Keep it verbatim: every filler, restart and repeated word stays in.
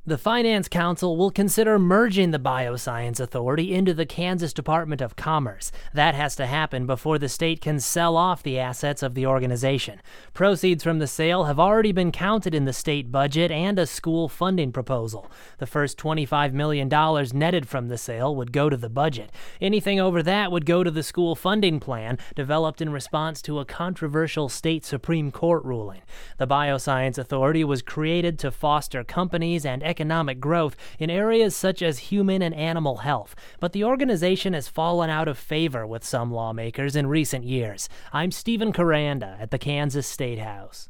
The Finance Council will consider merging the Bioscience Authority into the Kansas Department of Commerce. That has to happen before the state can sell off the assets of the organization. Proceeds from the sale have already been counted in the state budget and a school funding proposal. The first twenty-five million dollars netted from the sale would go to the budget. Anything over that would go to the school funding plan, developed in response to a controversial state Supreme Court ruling. The Bioscience Authority was created to foster companies and economic growth in areas such as human and animal health, but the organization has fallen out of favor with some lawmakers in recent years. I'm Stephen Caranda at the Kansas State House.